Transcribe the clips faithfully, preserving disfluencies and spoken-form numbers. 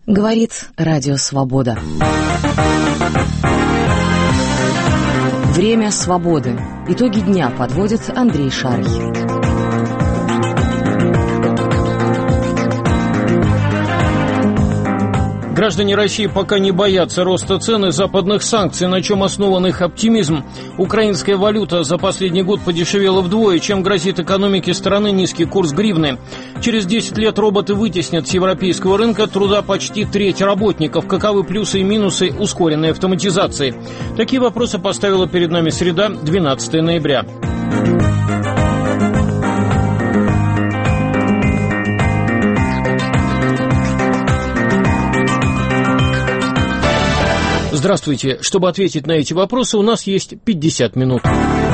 Говорит Радио Свобода. Время свободы. Итоги дня подводит Андрей Шарий. Граждане России пока не боятся роста цен и западных санкций, на чем основан их оптимизм. Украинская валюта за последний год подешевела вдвое, чем грозит экономике страны низкий курс гривны. Через десять лет роботы вытеснят с европейского рынка труда почти треть работников. Каковы плюсы и минусы ускоренной автоматизации? Такие вопросы поставила перед нами среда, двенадцатое ноября. Здравствуйте. Чтобы ответить на эти вопросы, у нас есть пятьдесят минут.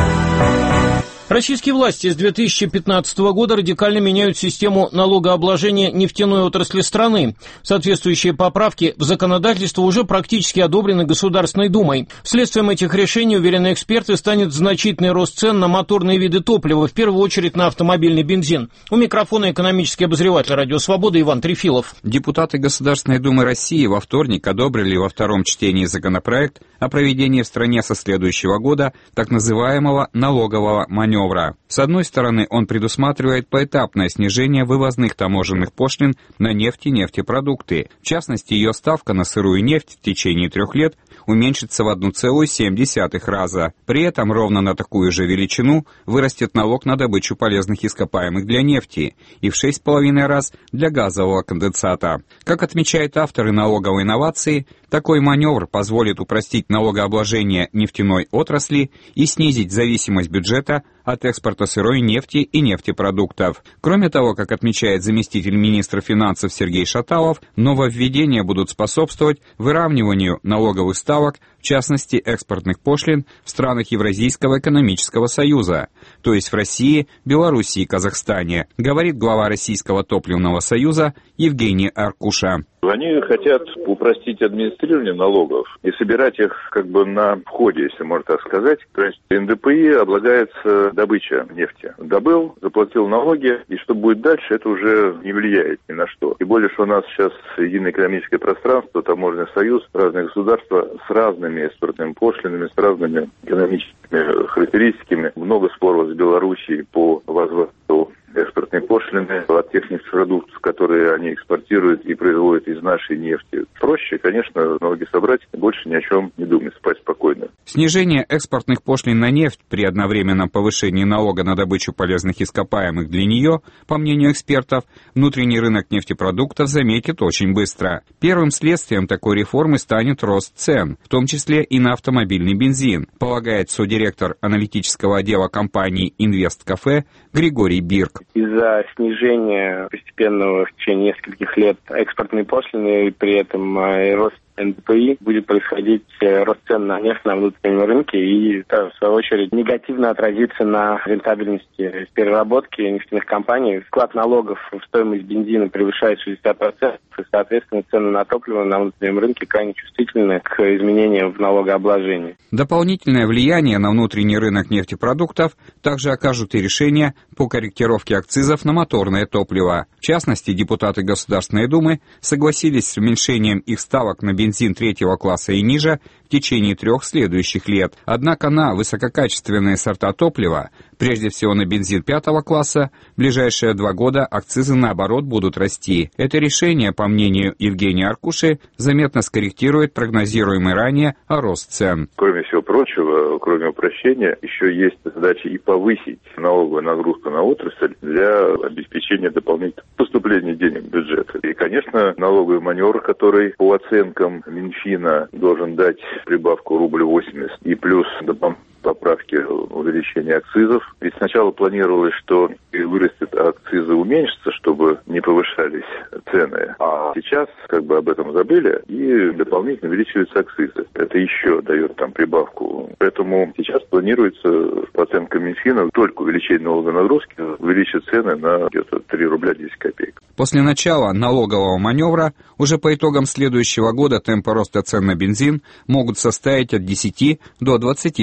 Российские власти с две тысячи пятнадцатого года радикально меняют систему налогообложения нефтяной отрасли страны. Соответствующие поправки в законодательство уже практически одобрены Государственной Думой. Следствием этих решений, уверены эксперты, станет значительный рост цен на моторные виды топлива, в первую очередь на автомобильный бензин. У микрофона экономический обозреватель «Радио Свобода» Иван Трефилов. Депутаты Государственной Думы России во вторник одобрили во втором чтении законопроект о проведении в стране со следующего года так называемого налогового маневра. С одной стороны, он предусматривает поэтапное снижение вывозных таможенных пошлин на нефть и нефтепродукты. В частности, ее ставка на сырую нефть в течение трех лет уменьшится в одна целая семь десятых раза. При этом ровно на такую же величину вырастет налог на добычу полезных ископаемых для нефти и в шесть с половиной раз для газового конденсата. Как отмечают авторы налоговой инновации, такой маневр позволит упростить налогообложение нефтяной отрасли и снизить зависимость бюджета от экспорта сырой нефти и нефтепродуктов. Кроме того, как отмечает заместитель министра финансов Сергей Шаталов, нововведения будут способствовать выравниванию налоговых ставок, в частности экспортных пошлин, в странах Евразийского экономического союза, то есть в России, Белоруссии и Казахстане, говорит глава Российского топливного союза Евгений Аркуша. Они хотят упростить администрирование налогов и собирать их как бы на входе, если можно так сказать. То есть эн дэ пэ и облагается добыча нефти. Добыл, заплатил налоги, и что будет дальше, это уже не влияет ни на что. И более, что у нас сейчас единое экономическое пространство, таможенный союз, разные государства с разными экспортными пошлинами, с разными экономическими характеристиками. Много споров с Белоруссией по возврату экспортные пошлины от тех нефтепродуктов, которые они экспортируют и производят из нашей нефти. Проще, конечно, налоги собрать, больше ни о чем не думать, спать спокойно. Снижение экспортных пошлин на нефть при одновременном повышении налога на добычу полезных ископаемых для нее, по мнению экспертов, внутренний рынок нефтепродуктов заметит очень быстро. Первым следствием такой реформы станет рост цен, в том числе и на автомобильный бензин, полагает содиректор аналитического отдела компании «Инвесткафе» Григорий Бирк. Из-за снижения постепенного в течение нескольких лет экспортной пошлины и при этом рост эн дэ пэ и будет происходить рост цен на нефть на внутреннем рынке, и это, в свою очередь, негативно отразится на рентабельности переработки нефтяных компаний. Вклад налогов в стоимость бензина превышает шестьдесят процентов, и, соответственно, цены на топливо на внутреннем рынке крайне чувствительны к изменениям в налогообложении. Дополнительное влияние на внутренний рынок нефтепродуктов также окажут и решения по корректировке акцизов на моторное топливо. В частности, депутаты Государственной Думы согласились с уменьшением их ставок на бензин бензин третьего класса и ниже в течение трех следующих лет. Однако на высококачественные сорта топлива, прежде всего на бензин пятого класса, в ближайшие два года акцизы, наоборот, будут расти. Это решение, по мнению Евгения Аркуши, заметно скорректирует прогнозируемый ранее рост цен. Кроме всего прочего, кроме упрощения, еще есть задача и повысить налоговую нагрузку на отрасль для обеспечения дополнительных поступлений денег в бюджет. И, конечно, налоговый маневр, который по оценкам Минфина должен дать прибавку рубль восемьдесят и плюс дополнительные поправки увеличения акцизов. Ведь сначала планировалось, что вырастет, а акцизы уменьшатся, чтобы не повышались цены. А сейчас как бы об этом забыли и дополнительно увеличиваются акцизы. Это еще дает там прибавку. Поэтому сейчас планируется, по оценкам Минфина, только увеличение налоговой нагрузки увеличит цены на где-то три рубля десять копеек. После начала налогового маневра уже по итогам следующего года темпы роста цен на бензин могут составить от десяти до двадцати процентов.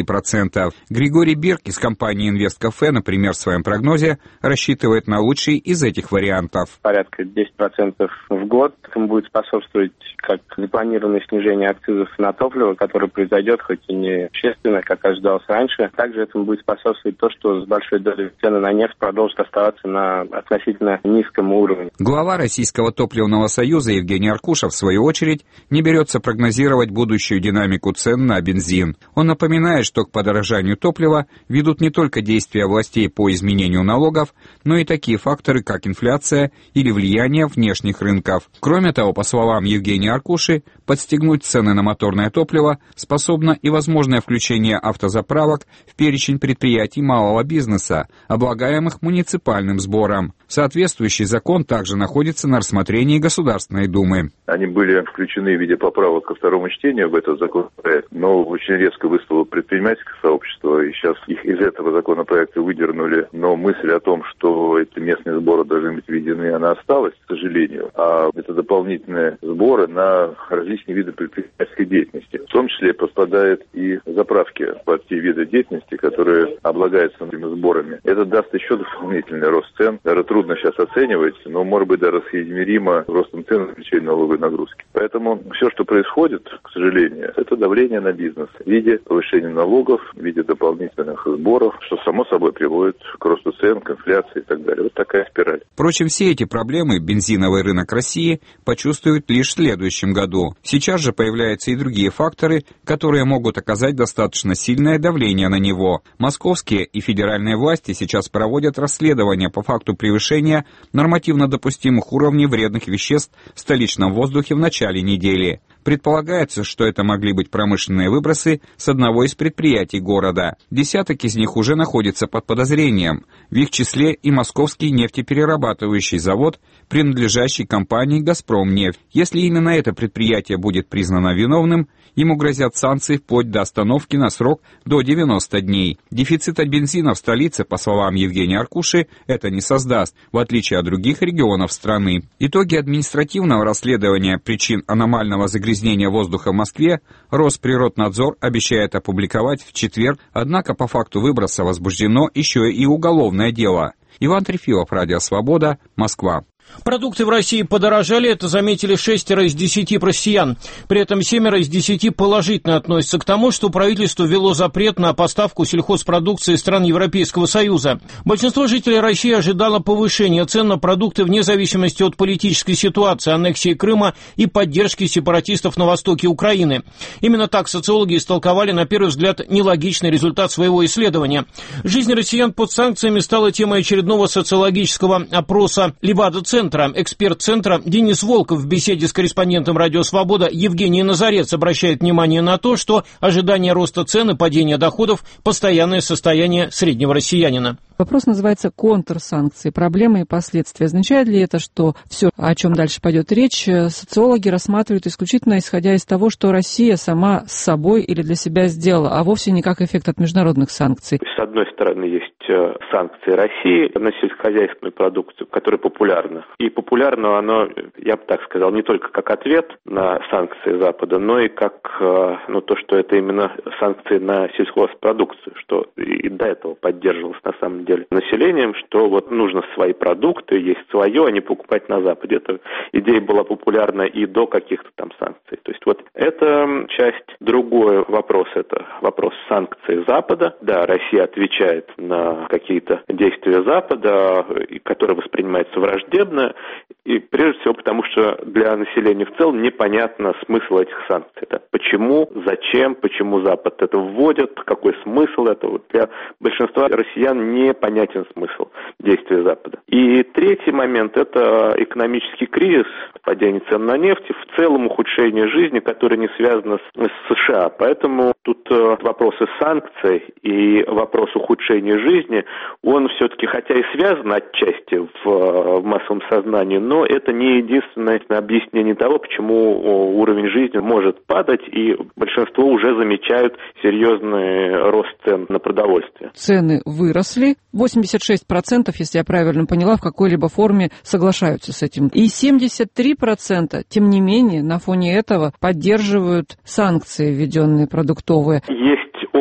процентов. Григорий Бирк из компании «Инвесткафе», например, в своем прогнозе рассчитывает на лучший из этих вариантов. Порядка десять процентов в год. Этому будет способствовать как запланированное снижение акцизов на топливо, которое произойдет, хоть и не существенно, как ожидалось раньше. Также этому будет способствовать то, что с большой долей цены на нефть продолжат оставаться на относительно низком уровне. Глава Российского топливного союза Евгений Аркушев, в свою очередь, не берется прогнозировать будущую динамику цен на бензин. Он напоминает, что к подорожанию топлива ведут не только действия властей по изменению налогов, но и такие факторы, как инфляция или влияние внешних рынков. Кроме того, по словам Евгения Аркуши, подстегнуть цены на моторное топливо способно и возможное включение автозаправок в перечень предприятий малого бизнеса, облагаемых муниципальным сбором. Соответствующий закон также находится на рассмотрении Государственной Думы. Они были включены в виде поправок ко второму чтению в этот законопроект, но очень резко выступило предпринимательское сообщество, и сейчас их из этого законопроекта выдернули. Но мысль о том, что эти местные сборы должны быть введены, она осталась, к сожалению. А это дополнительные сборы на различные виды предпринимательской деятельности. В том числе подпадают и заправки под те виды деятельности, которые облагаются этими сборами. Это даст еще дополнительный рост цен. Даже трудно сейчас оценивать, но может быть даже соизмеримо ростом цен увеличения налоговой нагрузки. Поэтому все, что происходит, к сожалению, это давление на бизнес в виде повышения налогов, в виде дополнительных сборов, что само собой приводит к росту цен, к инфляции и так далее. Вот такая спираль. Впрочем, все эти проблемы бензиновый рынок России почувствует лишь в следующем году. Сейчас же появляются и другие факторы, которые могут оказать достаточно сильное давление на него. Московские и федеральные власти сейчас проводят расследование по факту превышения нормативно допустимых уровней вредных веществ в столичном воздухе в начале недели. Предполагается, что это могли быть промышленные выбросы с одного из предприятий города. Десяток из них уже находится под подозрением. В их числе и московский нефтеперерабатывающий завод, принадлежащий компании «Газпромнефть». Если именно это предприятие будет признано виновным, ему грозят санкции вплоть до остановки на срок до девяноста дней. Дефицита бензина в столице, по словам Евгения Аркуши, это не создаст, в отличие от других регионов страны. Итоги административного расследования причин аномального загрязнения воздуха в Москве Росприроднадзор обещает опубликовать в четверг, однако по факту выброса возбуждено еще и уголовное дело. Иван Трефилов, Радио Свобода, Москва. Продукты в России подорожали, это заметили шестеро из десяти россиян. При этом семеро из десяти положительно относятся к тому, что правительство ввело запрет на поставку сельхозпродукции стран Европейского Союза. Большинство жителей России ожидало повышения цен на продукты вне зависимости от политической ситуации, аннексии Крыма и поддержки сепаратистов на востоке Украины. Именно так социологи истолковали, на первый взгляд, нелогичный результат своего исследования. Жизнь россиян под санкциями стала темой очередного социологического опроса Левада-центра. Эксперт центра Денис Волков в беседе с корреспондентом «Радио Свобода» Евгений Назарец обращает внимание на то, что ожидание роста цен и падения доходов – постоянное состояние среднего россиянина. Вопрос называется «Контрсанкции. Проблемы и последствия». Означает ли это, что все, о чем дальше пойдет речь, социологи рассматривают исключительно исходя из того, что Россия сама с собой или для себя сделала, а вовсе не как эффект от международных санкций? С одной стороны, есть санкции России на сельскохозяйственную продукцию, которая популярна. И популярно оно, я бы так сказал, не только как ответ на санкции Запада, но и как ну, то, что это именно санкции на сельхозпродукцию, что и до этого поддерживалось на самом деле населением, что вот нужно свои продукты, есть свое, а не покупать на Западе. Эта идея была популярна и до каких-то там санкций. То есть вот эта часть. Другой вопрос, это вопрос санкций Запада. Да, Россия отвечает на какие-то действия Запада, которые воспринимаются враждебно, и прежде всего потому, что для населения в целом непонятно смысл этих санкций. Это почему, зачем, почему Запад это вводит, какой смысл этого. Для большинства россиян непонятен смысл действия Запада. И третий момент – это экономический кризис, падение цен на нефть, и в целом ухудшение жизни, которое не связано с США. Поэтому тут вопросы санкций и вопрос ухудшения жизни, он все-таки, хотя и связан отчасти в, в массовом сознании, но это не единственное объяснение того, почему уровень жизни может падать, и большинство уже замечают серьезный рост цен на продовольствие. Цены выросли. восемьдесят шесть процентов, если я правильно поняла, в какой-либо форме соглашаются с этим. И семьдесят три процента, тем не менее, на фоне этого поддерживают санкции, введенные продуктовые. Есть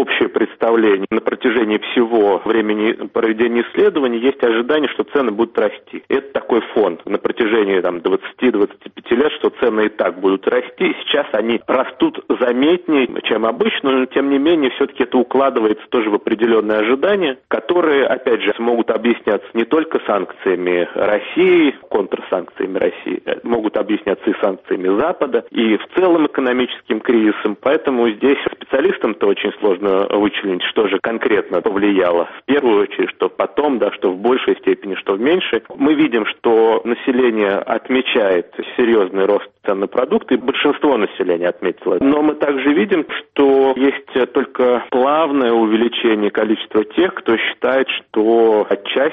общее представление. На протяжении всего времени проведения исследований есть ожидание, что цены будут расти. Это такой фон. На протяжении там, двадцати-двадцати пяти лет, что цены и так будут расти. Сейчас они растут заметнее, чем обычно, но тем не менее все-таки это укладывается тоже в определенные ожидания, которые, опять же, могут объясняться не только санкциями России, контрсанкциями России, могут объясняться и санкциями Запада, и в целом экономическим кризисом. Поэтому здесь специалистам-то очень сложно вычленить, что же конкретно повлияло. В первую очередь, что потом, да, что в большей степени, что в меньшей. Мы видим, что население отмечает серьезный рост цен на продукты, большинство населения отметило. Но мы также видим, что есть только плавное увеличение количества тех, кто считает, что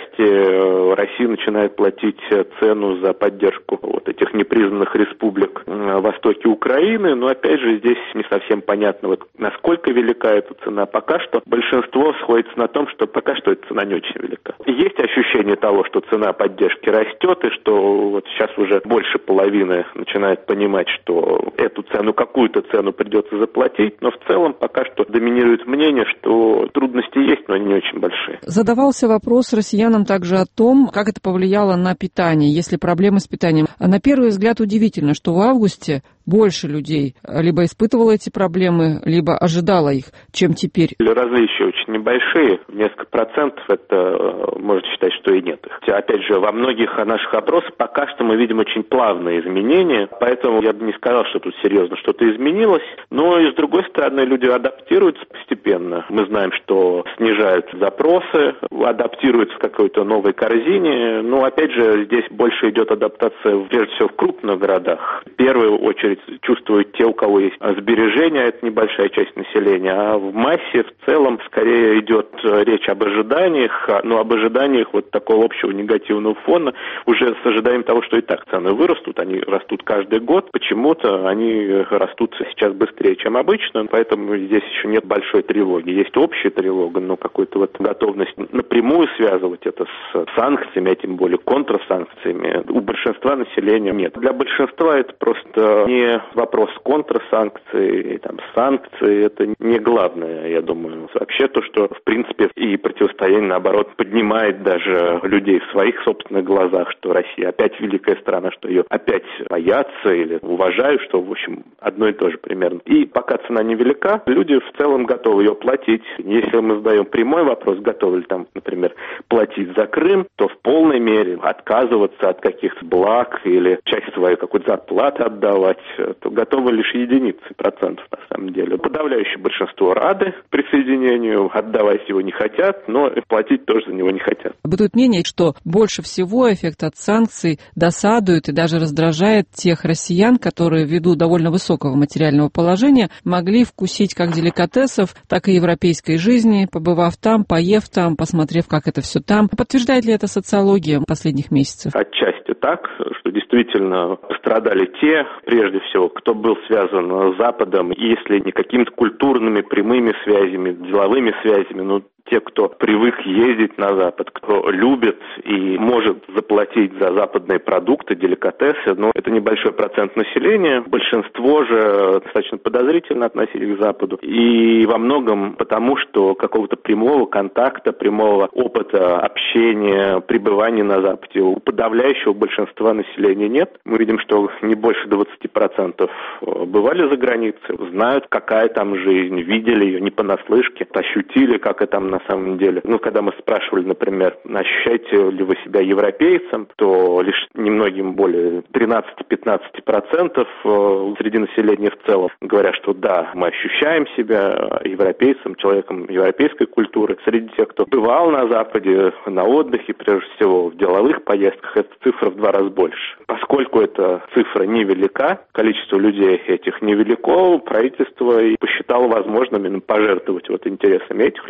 отчасти Россия начинает платить цену за поддержку вот этих непризнанных республик на востоке Украины. Но опять же здесь не совсем понятно, вот, насколько велика эта цена. Пока что большинство сходится на том, что пока что эта цена не очень велика. Есть ощущение того, что цена поддержки растет, и что вот сейчас уже больше половины начинает понимать, что эту цену, какую-то цену придется заплатить, но в целом пока что доминирует мнение, что трудности есть, но они не очень большие. Задавался вопрос россиянам также о том, как это повлияло на питание, есть ли проблемы с питанием. На первый взгляд удивительно, что в августе больше людей либо испытывало эти проблемы, либо ожидало их, чем теперь. Различия очень небольшие, несколько процентов, это можно считать, что и нет их. Опять же, во многих наших опросах пока что мы видим очень плавные изменения, поэтому я бы не сказал, что тут серьезно что-то изменилось, но и с другой стороны люди адаптируются постепенно. Мы знаем, что снижают запросы, адаптируются к какой-то новой корзине, но опять же здесь больше идет адаптация прежде всего в крупных городах. В первую очередь чувствуют те, у кого есть сбережения, это небольшая часть населения, а в массе в целом скорее идет речь об ожиданиях, но об ожиданиях вот такого общего негативного фона, уже с ожиданием того, что и так цены вырастут, они растут каждый год, почему-то они растут сейчас быстрее, чем обычно, поэтому здесь еще нет большой тревоги. Есть общая тревога, но какой-то вот готовность напрямую связывать это с санкциями, а тем более контрсанкциями, у большинства населения нет. Для большинства это просто не вопрос контрсанкций, там, санкций, это не главное, я думаю. Вообще то, что, в принципе, и противостояние, наоборот, поднимает даже людей в своих собственных глазах, что Россия опять великая страна, что ее опять боятся или уважают, что, в общем, одно и то же примерно. И пока цена невелика, люди в целом готовы ее платить. Если мы задаем прямой вопрос, готовы ли там, например, платить за Крым, то в полной мере отказываться от каких-то благ или часть своей какой-то зарплаты отдавать, то готовы лишь единицы процентов на самом деле. Подавляющее большинство рады присоединению, отдавать его не хотят, но платить тоже за него не хотят. Бытует мнение, что больше всего эффект от санкций досадует и даже раздражает тех россиян, которые ввиду довольно высокого материального положения могли вкусить как деликатесов, так и европейской жизни, побывав там, поев там, посмотрев, как это все там. Подтверждает ли это социология последних месяцев? Отчасти так, что действительно пострадали те, прежде всего, кто был связан с Западом, если не какими-то культурными прямыми связями, деловыми связями, но те, кто привык ездить на Запад, кто любит и может заплатить за западные продукты, деликатесы, но это небольшой процент населения. Большинство же достаточно подозрительно относились к Западу. И во многом потому, что какого-то прямого контакта, прямого опыта общения, пребывания на Западе у подавляющего большинства населения нет. Мы видим, что не больше двадцать процентов бывали за границей, знают, какая там жизнь, видели ее не понаслышке, ощутили, как это там на самом деле. Ну, когда мы спрашивали, например, ощущаете ли вы себя европейцем, то лишь немногим более тринадцать-пятнадцать процентов среди населения в целом говорят, что да, мы ощущаем себя европейцем, человеком европейской культуры. Среди тех, кто бывал на Западе, на отдыхе, прежде всего в деловых поездках, эта цифра в два раза больше. Поскольку эта цифра невелика, количество людей этих невелико, правительство и посчитало возможным именно пожертвовать вот интересами этих людей.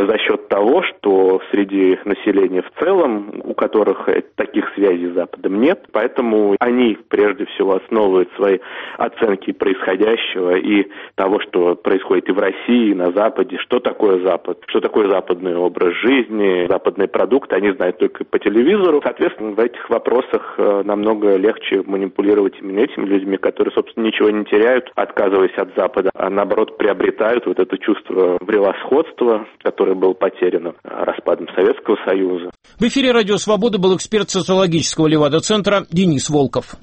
за счет того, что среди населения в целом, у которых таких связей с Западом нет, поэтому они прежде всего основывают свои оценки происходящего и того, что происходит и в России, и на Западе, что такое Запад, что такое западный образ жизни, западные продукты, они знают только по телевизору. Соответственно, в этих вопросах намного легче манипулировать именно этими людьми, которые, собственно, ничего не теряют, отказываясь от Запада, а наоборот приобретают вот это чувство превосходства, которое было потеряно распадом Советского Союза. В эфире «Радио Свобода» был эксперт социологического Левада-центра Денис Волков.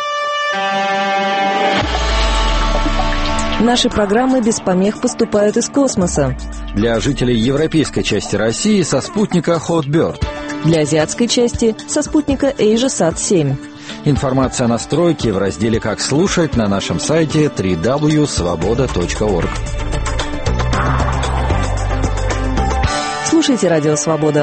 Наши программы без помех поступают из космоса. Для жителей европейской части России со спутника Hotbird. Для азиатской части со спутника AsiaSat семь. Информация о настройке в разделе «Как слушать» на нашем сайте дабл ю дабл ю дабл ю точка свобода точка орг. Слушайте «Радио Свобода».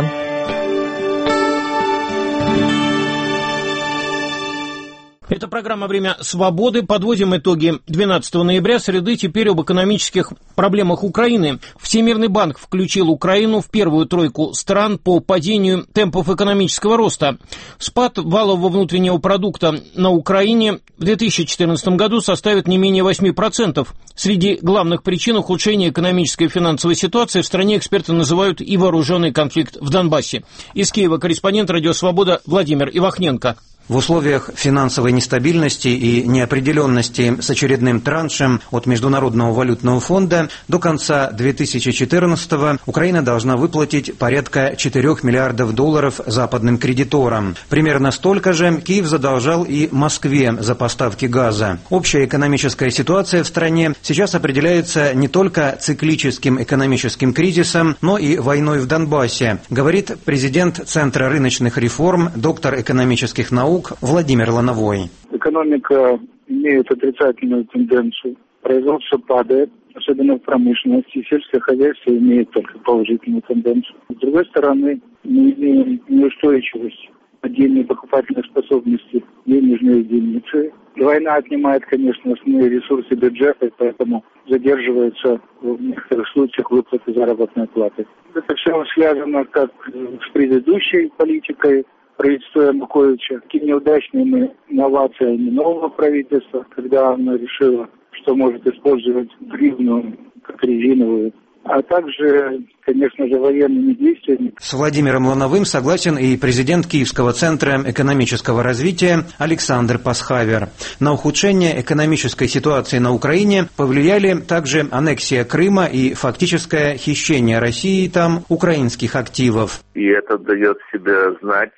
Это программа «Время свободы». Подводим итоги двенадцатого ноября, среды. Теперь об экономических проблемах Украины. Всемирный банк включил Украину в первую тройку стран по падению темпов экономического роста. Спад валового внутреннего продукта на Украине в две тысячи четырнадцатом году составит не менее восемь процентов. Среди главных причин ухудшения экономической и финансовой ситуации в стране эксперты называют и вооруженный конфликт в Донбассе. Из Киева корреспондент «Радио Свобода» Владимир Ивахненко. В условиях финансовой нестабильности и неопределенности с очередным траншем от Международного валютного фонда до конца две тысячи четырнадцатого Украина должна выплатить порядка четырёх миллиардов долларов западным кредиторам. Примерно столько же Киев задолжал и Москве за поставки газа. Общая экономическая ситуация в стране сейчас определяется не только циклическим экономическим кризисом, но и войной в Донбассе, говорит президент Центра рыночных реформ, доктор экономических наук Владимир Лановой. Экономика имеет отрицательную тенденцию. Производство падает, особенно в промышленности. Сельское хозяйство имеет только положительную тенденцию. С другой стороны, мы имеем неустойчивость, падение покупательной способности денежной единицы. И война отнимает, конечно, основные ресурсы бюджета, поэтому задерживается в некоторых случаях выплаты заработной платы. Это все связано как с предыдущей политикой правительства Януковича, такими неудачными инновациями нового правительства, когда оно решило, что может использовать гривну как резиновую, а также, конечно же, военными действиями. С Владимиром Лановым согласен и президент Киевского центра экономического развития Александр Пасхавер. На ухудшение экономической ситуации на Украине повлияли также аннексия Крыма и фактическое хищение России там украинских активов. И это дает себя знать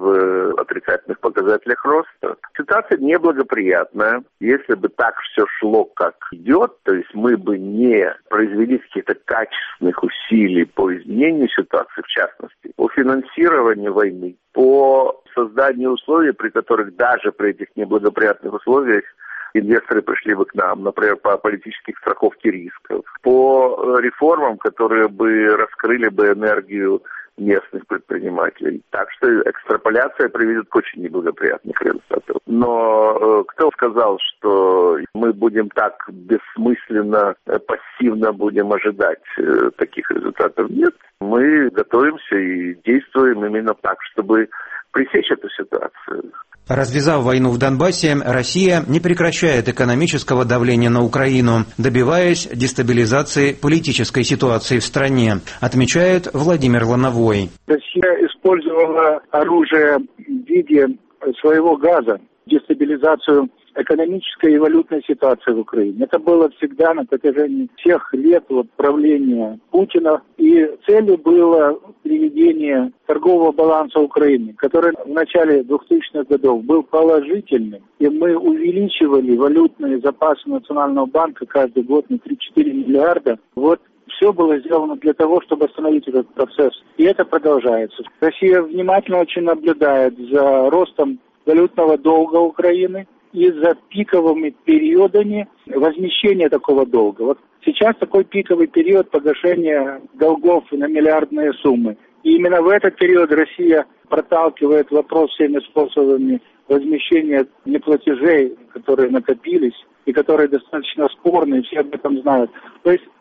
в отрицательных показателях роста. Ситуация неблагоприятная. Если бы так все шло, как идет, то есть мы бы не произвели каких-то качественных усилий по изменению ситуации, в частности, по финансированию войны, по созданию условий, при которых даже при этих неблагоприятных условиях инвесторы пришли бы к нам, например, по политической страховке рисков, по реформам, которые бы раскрыли бы энергию местных предпринимателей. Так что экстраполяция приведет к очень неблагоприятных результатам. Но э, кто сказал, что мы будем так бессмысленно, э, пассивно будем ожидать э, таких результатов? Нет. Мы готовимся и действуем именно так, чтобы пресечь эту ситуацию. Развязав войну в Донбассе, Россия не прекращает экономического давления на Украину, добиваясь дестабилизации политической ситуации в стране, отмечает Владимир Лановой. Россия использовала оружие в виде своего газа, дестабилизацию экономической и валютной ситуации в Украине. Это было всегда на протяжении всех лет вот, правления Путина. И целью было приведение торгового баланса Украины, который в начале двухтысячных годов был положительным. И мы увеличивали валютные запасы Национального банка каждый год на три-четыре миллиарда. Вот все было сделано для того, чтобы остановить этот процесс. И это продолжается. Россия внимательно очень наблюдает за ростом валютного долга Украины и за пиковыми периодами возмещения такого долга. Вот сейчас такой пиковый период погашения долгов на миллиардные суммы. И именно в этот период Россия проталкивает вопрос всеми способами возмещения неплатежей, которые накопились и которые достаточно спорные, все об этом знают. То есть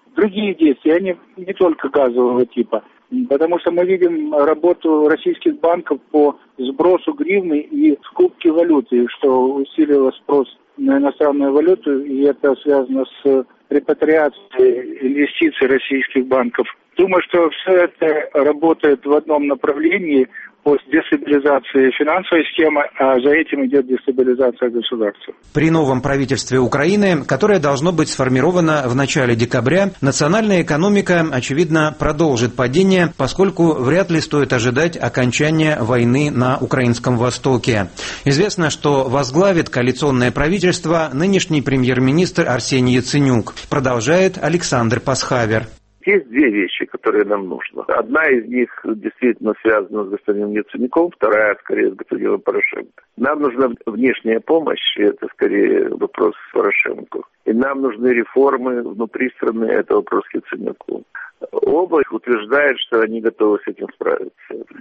другие действия, они не только газового типа. Потому что мы видим работу российских банков по сбросу гривны и скупке валюты, что усилило спрос на иностранную валюту, и это связано с репатриацией инвестиций российских банков. Думаю, что все это работает в одном направлении по дестабилизации финансовой системы, а за этим идет дестабилизация государства. При новом правительстве Украины, которое должно быть сформировано в начале декабря, национальная экономика, очевидно, продолжит падение, поскольку вряд ли стоит ожидать окончания войны на Украинском Востоке. Известно, что возглавит коалиционное правительство нынешний премьер-министр Арсений Яценюк. Продолжает Александр Пасхавер. Есть две вещи, которые нам нужны. Одна из них действительно связана с господином Яценюком, вторая, скорее, с господином Порошенко. Нам нужна внешняя помощь, и это, скорее, вопрос Порошенко. И нам нужны реформы внутри страны, это вопрос к Яценюку. Оба утверждают, что они готовы с этим справиться.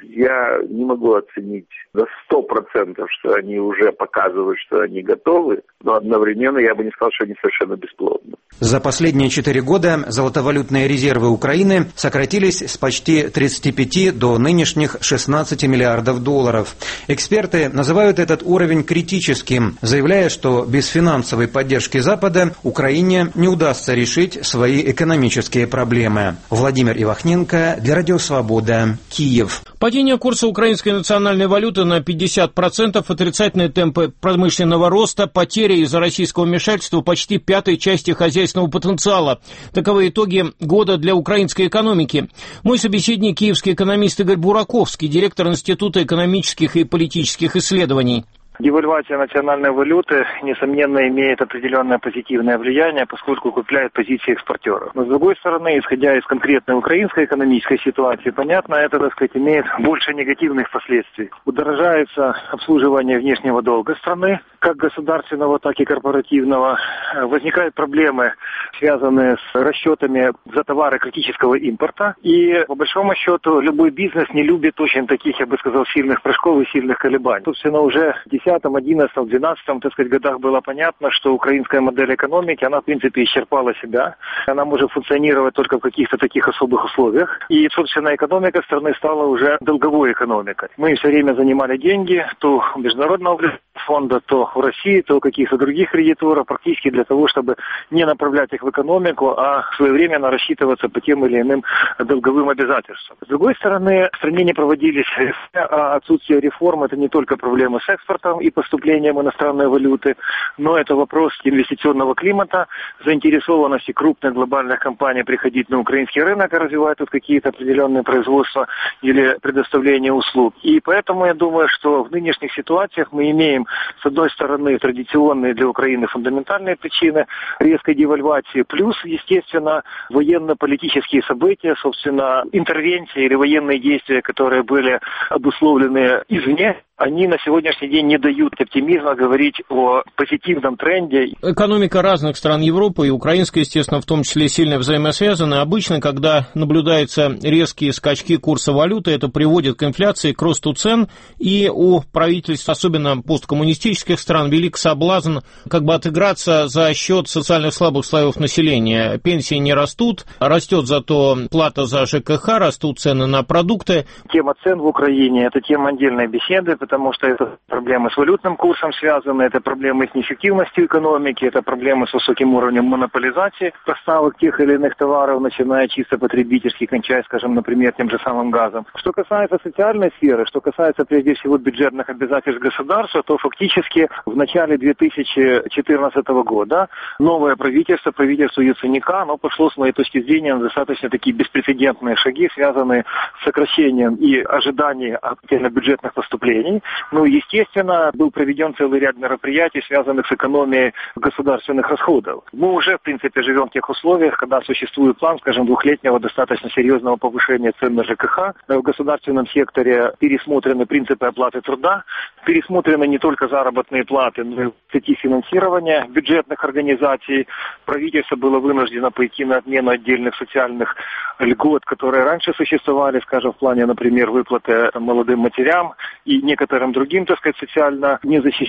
Я не могу оценить на сто процентов, что они уже показывают, что они готовы, но одновременно я бы не сказал, что они совершенно бесплодны. За последние четыре года золотовалютные резервы Украины сократились с почти тридцати пяти до нынешних шестнадцати миллиардов долларов. Эксперты называют этот уровень критическим, заявляя, что без финансовой поддержки Запада Украине не удастся решить свои экономические проблемы. Владимир Ивахненко для Радио Свобода, Киев. Падение курса украинской национальной валюты на пятьдесят процентов, отрицательные темпы промышленного роста, потеря из-за российского вмешательства почти пятой части хозяйственного потенциала. Таковы итоги года для украинской экономики. Мой собеседник — киевский экономист Игорь Бураковский, директор Института экономических и политических исследований. Девальвация национальной валюты, несомненно, имеет определенное позитивное влияние, поскольку укрепляет позиции экспортеров. Но, с другой стороны, исходя из конкретной украинской экономической ситуации, понятно, это, так сказать, имеет больше негативных последствий. Удорожается обслуживание внешнего долга страны, как государственного, так и корпоративного. Возникают проблемы, связанные с расчетами за товары критического импорта. И, по большому счету, любой бизнес не любит очень таких, я бы сказал, сильных прыжков и сильных колебаний. Собственно, уже в десятом, одиннадцатом, двенадцатом, так сказать, годах было понятно, что украинская модель экономики, она, в принципе, исчерпала себя. Она может функционировать только в каких-то таких особых условиях. И, собственно, экономика страны стала уже долговой экономикой. Мы все время занимали деньги, то у Международного фонда, то в России, то у каких-то других кредиторов, практически для того, чтобы не направлять их в экономику, а своевременно рассчитываться по тем или иным долговым обязательствам. С другой стороны, в стране не проводились реформы, а отсутствие реформ – это не только проблемы с экспортом и поступлением иностранной валюты, но это вопрос инвестиционного климата, заинтересованности крупных глобальных компаний приходить на украинский рынок и развивать тут какие-то определенные производства или предоставление услуг. И поэтому я думаю, что в нынешних ситуациях мы имеем, с одной стороны, традиционные для Украины фундаментальные причины резкой девальвации, плюс, естественно, военно-политические события, собственно, интервенции или военные действия, которые были обусловлены извне, они на сегодняшний день не дают оптимизма говорить о позитивном тренде. Экономика разных стран Европы, и украинская, естественно, в том числе, сильно взаимосвязаны. Обычно, когда наблюдаются резкие скачки курса валюты, это приводит к инфляции, к росту цен, и у правительств, особенно посткоммунистических стран, велик соблазн как бы отыграться за счет социально слабых слоев населения. Пенсии не растут, растет зато плата за ЖКХ, растут цены на продукты. Тема цен в Украине – это тема отдельной беседы, потому что это проблемы с валютным курсом связаны, это проблемы с неэффективностью экономики, это проблемы с высоким уровнем монополизации поставок тех или иных товаров, начиная чисто потребительских, кончая, скажем, например, тем же самым газом. Что касается социальной сферы, что касается прежде всего бюджетных обязательств государства, то фактически в начале две тысячи четырнадцатого года новое правительство, правительство Яценюка, оно пошло, с моей точки зрения, на достаточно такие беспрецедентные шаги, связанные с сокращением и ожиданием бюджетных поступлений. Ну, естественно, был проведен целый ряд мероприятий, связанных с экономией государственных расходов. Мы уже, в принципе, живем в тех условиях, когда существует план, скажем, двухлетнего достаточно серьезного повышения цен на ЖКХ. В государственном секторе пересмотрены принципы оплаты труда, пересмотрены не только заработные платы, но и статьи финансирования бюджетных организаций. Правительство было вынуждено пойти на отмену отдельных социальных льгот, которые раньше существовали, скажем, в плане, например, выплаты молодым матерям и некоторым другим, так сказать, социально незащищенным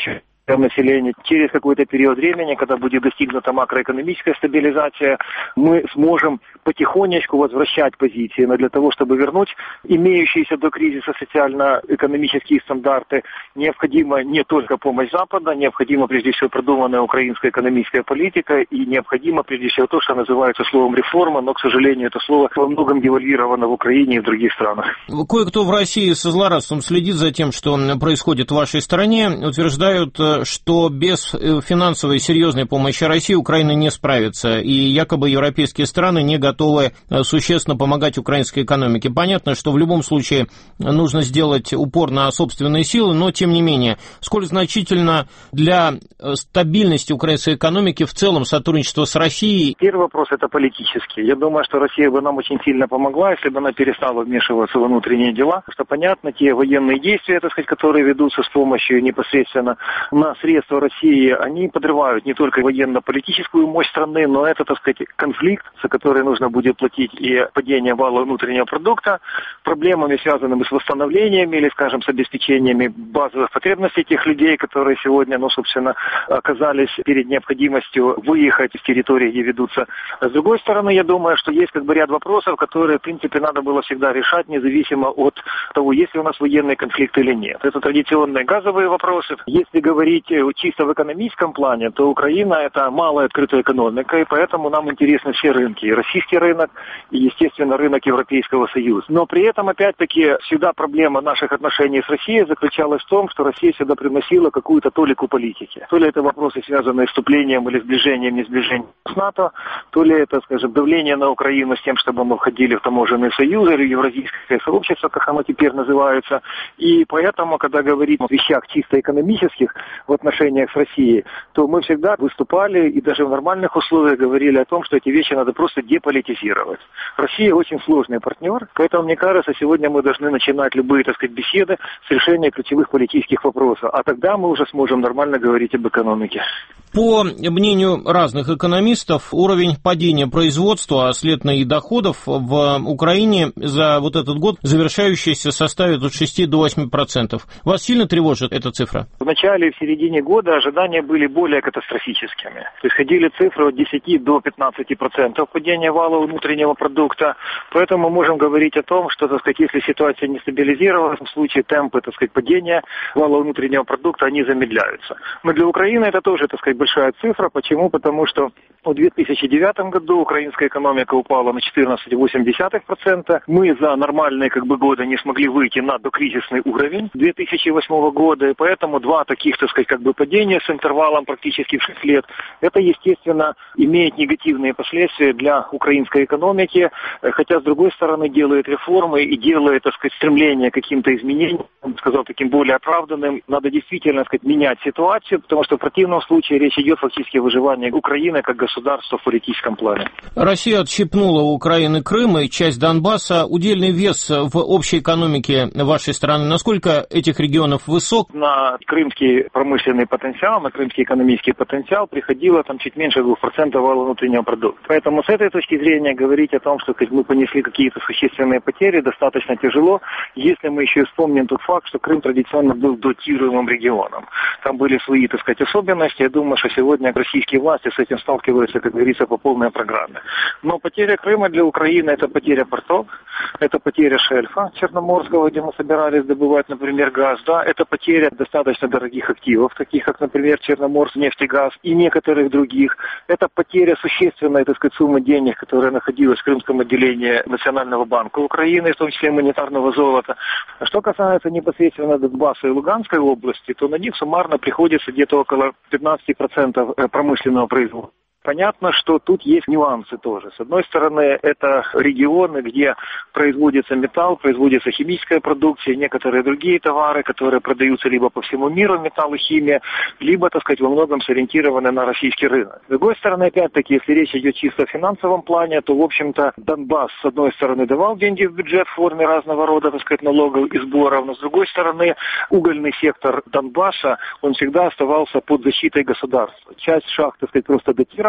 населения. Через какой-то период времени, когда будет достигнута макроэкономическая стабилизация, мы сможем потихонечку возвращать позиции. Но для того, чтобы вернуть имеющиеся до кризиса социально-экономические стандарты, необходима не только помощь Запада, необходима прежде всего продуманная украинская экономическая политика и необходимо прежде всего то, что называется словом реформа, но, к сожалению, это слово во многом девальвировано в Украине и в других странах. Кое-кто в России со злорадством следит за тем, что происходит в вашей стране, утверждают, что без финансовой серьезной помощи России Украина не справится, и якобы европейские страны не готовы существенно помогать украинской экономике. Понятно, что в любом случае нужно сделать упор на собственные силы, но тем не менее, сколь значительно для стабильности украинской экономики в целом сотрудничество с Россией? Первый вопрос – это политический. Я думаю, что Россия бы нам очень сильно помогла, если бы она перестала вмешиваться в внутренние дела. Потому что, понятно, те военные действия, так сказать, которые ведутся с помощью непосредственно на средства России, они подрывают не только военно-политическую мощь страны, но это, так сказать, конфликт, за который нужно будет платить и падение вала внутреннего продукта, проблемами, связанными с восстановлением или, скажем, с обеспечениями базовых потребностей тех людей, которые сегодня, ну, собственно, оказались перед необходимостью выехать из территории, где ведутся. С другой стороны, я думаю, что есть как бы ряд вопросов, которые, в принципе, надо было всегда решать, независимо от того, есть ли у нас военный конфликт или нет. Это традиционные газовые вопросы. Если говорить чисто в экономическом плане, то Украина – это малая открытая экономика, и поэтому нам интересны все рынки. И российский рынок, и, естественно, рынок Европейского Союза. Но при этом, опять-таки, всегда проблема наших отношений с Россией заключалась в том, что Россия всегда приносила какую-то толику политики. То ли это вопросы, связанные с вступлением или сближением, не сближением с НАТО, то ли это, скажем, давление на Украину с тем, чтобы мы входили в таможенный союз или евразийское сообщество, как оно теперь называется. И поэтому, когда говорим о вещах чисто экономических в отношениях с Россией, то мы всегда выступали и даже в нормальных условиях говорили о том, что эти вещи надо просто деполитизировать. Россия очень сложный партнер, поэтому, мне кажется, сегодня мы должны начинать любые, так сказать, беседы с решения ключевых политических вопросов. А тогда мы уже сможем нормально говорить об экономике. По мнению разных экономистов, уровень падения производства, а следовательно и доходов в Украине за вот этот год завершающийся составит от шести до восьми процентов. Вас сильно тревожит эта цифра? В начале и в середине года ожидания были более катастрофическими. То есть ходили цифры от десяти до пятнадцати процентов падения валового внутреннего продукта. Поэтому мы можем говорить о том, что, так сказать, если ситуация не стабилизировалась, в случае темпы, так сказать, падения валового внутреннего продукта, они замедляются. Но для Украины это тоже, так сказать, большая цифра. Почему? Потому что в две тысячи девятом году украинская экономика упала на четырнадцать целых восемь десятых процента. Мы за нормальные как бы годы не смогли выйти на докризисный уровень две тысячи восьмого года. И поэтому два таких, так сказать, как бы падения с интервалом практически в шесть лет, это, естественно, имеет негативные последствия для украинской экономики. Хотя, с другой стороны, делает реформы и делает, так сказать, стремление к каким-то изменениям, я бы сказал, таким более оправданным. Надо действительно, так сказать, менять ситуацию, потому что в противном случае речь идет фактически о выживании Украины как государства в политическом плане. Россия отщипнула у Украины Крым и часть Донбасса. Удельный вес в общей экономике вашей страны, насколько этих регионов высок? На крымский промышленный потенциал, на крымский экономический потенциал приходило там чуть меньше двух процентов валового внутреннего продукта. Поэтому с этой точки зрения говорить о том, что мы понесли какие-то существенные потери, достаточно тяжело, если мы еще вспомним тот факт, что Крым традиционно был дотируемым регионом. Там были свои, так сказать, особенности. Я думаю, что сегодня российские власти с этим сталкиваются, как говорится, по полной программе. Но потеря Крыма для Украины – это потеря портов, это потеря шельфа Черноморского, где мы собирались добывать, например, газ, да, это потеря достаточно дорогих активов, таких как, например, Черноморск, нефтегаз и некоторых других. Это потеря существенной, так сказать, суммы денег, которая находилась в крымском отделении Национального банка Украины, в том числе монетарного золота. А что касается непосредственно Донбасса и Луганской области, то на них суммарно приходится где-то около пятнадцати процентов промышленного производства. Понятно, что тут есть нюансы тоже. С одной стороны, это регионы, где производится металл, производится химическая продукция, некоторые другие товары, которые продаются либо по всему миру, металл и химия, либо, так сказать, во многом сориентированы на российский рынок. С другой стороны, опять-таки, если речь идет чисто о финансовом плане, то, в общем-то, Донбасс, с одной стороны, давал деньги в бюджет в форме разного рода, так сказать, налогов и сборов, но, с другой стороны, угольный сектор Донбасса, он всегда оставался под защитой государства. Часть шахт, так сказать, просто датировалась,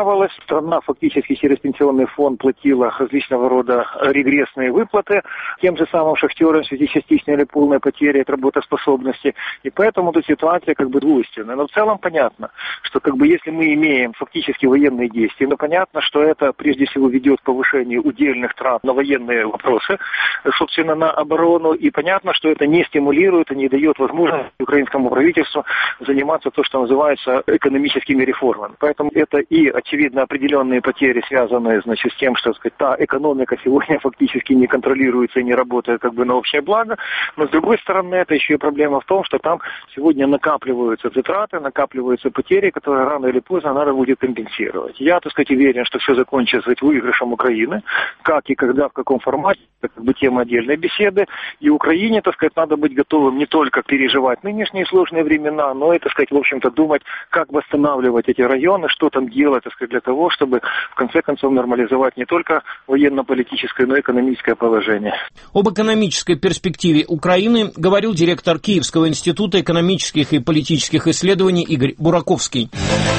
компенсировалось. Страна фактически через пенсионный фонд платила различного рода регрессные выплаты тем же самым шахтерам в связи с частичной или полной потерей работоспособности. И поэтому тут ситуация как бы двойственная. Но в целом понятно, что как бы если мы имеем фактически военные действия, то понятно, что это прежде всего ведет к повышению удельных трат на военные вопросы, собственно, на оборону. И понятно, что это не стимулирует и не дает возможности украинскому правительству заниматься то, что называется экономическими реформами. Поэтому это и, очевидно, определенные потери, связанные, значит, с тем, что, так сказать, та экономика сегодня фактически не контролируется и не работает как бы на общее благо. Но, с другой стороны, это еще и проблема в том, что там сегодня накапливаются затраты, накапливаются потери, которые рано или поздно надо будет компенсировать. Я, так сказать, уверен, что все закончится выигрышем Украины. Как и когда, в каком формате, это как бы тема отдельной беседы. И Украине, так сказать, надо быть готовым не только переживать нынешние сложные времена, но и, так сказать, в общем-то, думать, как восстанавливать эти районы, что там делать, так сказать, для того, чтобы, в конце концов, нормализовать не только военно-политическое, но и экономическое положение. Об экономической перспективе Украины говорил директор Киевского института экономических и политических исследований Игорь Бураковский.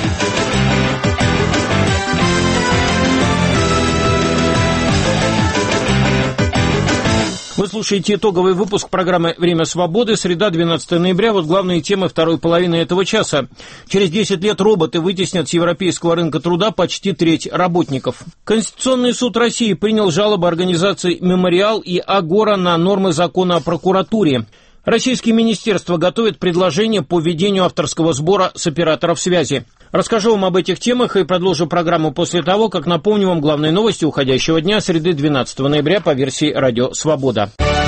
Вы слушаете итоговый выпуск программы «Время свободы», среда, двенадцатого ноября. Вот главные темы второй половины этого часа. Через десять лет роботы вытеснят с европейского рынка труда почти треть работников. Конституционный суд России принял жалобы организаций «Мемориал» и «Агора» на нормы закона о прокуратуре. Российские министерства готовят предложение по введению авторского сбора с операторов связи. Расскажу вам об этих темах и продолжу программу после того, как напомню вам главные новости уходящего дня, среды, двенадцатого ноября по версии «Радио Свобода».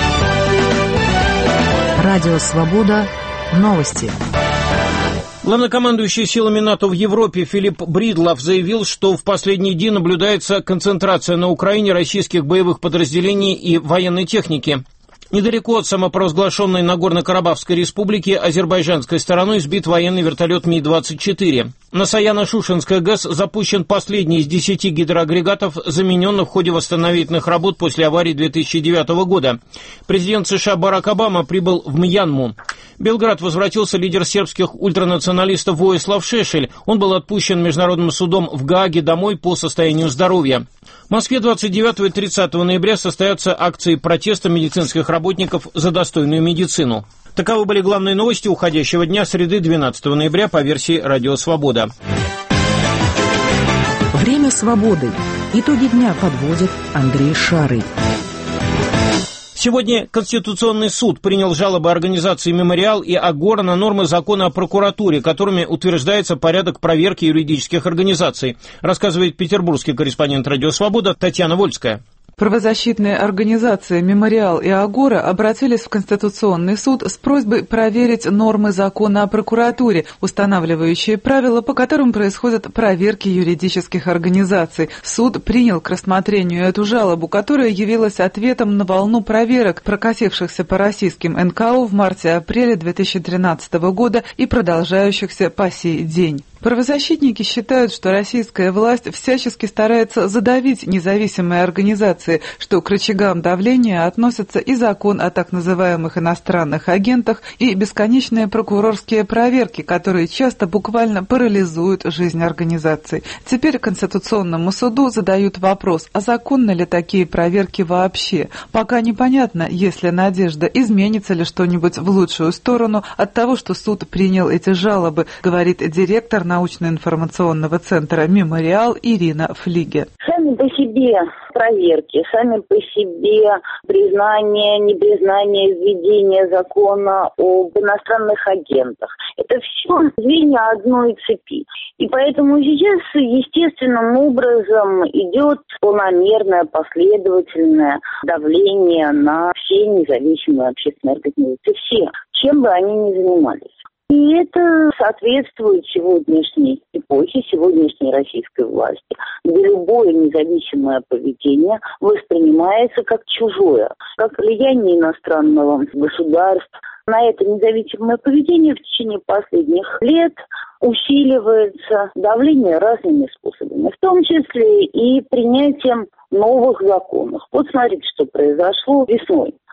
Радио Свобода. Новости. Главнокомандующий силами НАТО в Европе Филипп Бридлов заявил, что в последние дни наблюдается концентрация на Украине российских боевых подразделений и военной техники. Недалеко от самопровозглашенной Нагорно-Карабахской республики азербайджанской стороной сбит военный вертолет Ми двадцать четыре. На Саяно-Шушенской ГЭС запущен последний из десяти гидроагрегатов, замененных в ходе восстановительных работ после аварии две тысячи девятого года. Президент США Барак Обама прибыл в Мьянму. В Белград возвратился лидер сербских ультранационалистов Воислав Шешель. Он был отпущен Международным судом в Гааге домой по состоянию здоровья. В Москве двадцать девятого и тридцатого ноября состоятся акции протеста медицинских работников за достойную медицину. Таковы были главные новости уходящего дня, среды, двенадцатого ноября по версии «Радио Свобода». Время свободы. Итоги дня подводит Андрей Шарый. Сегодня Конституционный суд принял жалобы организации «Мемориал» и «Агора» на нормы закона о прокуратуре, которыми утверждается порядок проверки юридических организаций, рассказывает петербургский корреспондент «Радио Свобода» Татьяна Вольская. Правозащитные организации «Мемориал» и «Агора» обратились в Конституционный суд с просьбой проверить нормы закона о прокуратуре, устанавливающие правила, по которым происходят проверки юридических организаций. Суд принял к рассмотрению эту жалобу, которая явилась ответом на волну проверок, прокатившихся по российским эн ка о в марте-апреле две тысячи тринадцатого года и продолжающихся по сей день. Правозащитники считают, что российская власть всячески старается задавить независимые организации, что к рычагам давления относятся и закон о так называемых иностранных агентах, и бесконечные прокурорские проверки, которые часто буквально парализуют жизнь организаций. Теперь Конституционному суду задают вопрос, а законны ли такие проверки вообще? Пока непонятно, есть ли надежда, изменится ли что-нибудь в лучшую сторону от того, что суд принял эти жалобы, говорит директор научно-информационного центра «Мемориал» Ирина Флиге. Сами по себе проверки, сами по себе признание, непризнание введения закона об иностранных агентах. Это все звенья одной цепи. И поэтому сейчас естественным образом идет планомерное, последовательное давление на все независимые общественные организации. Все, чем бы они ни занимались. И это соответствует сегодняшней эпохе, сегодняшней российской власти, где любое независимое поведение воспринимается как чужое, как влияние иностранного государства. На это независимое поведение в течение последних лет усиливается давление разными способами, в том числе и принятием новых законов. Вот смотрите, что произошло весной.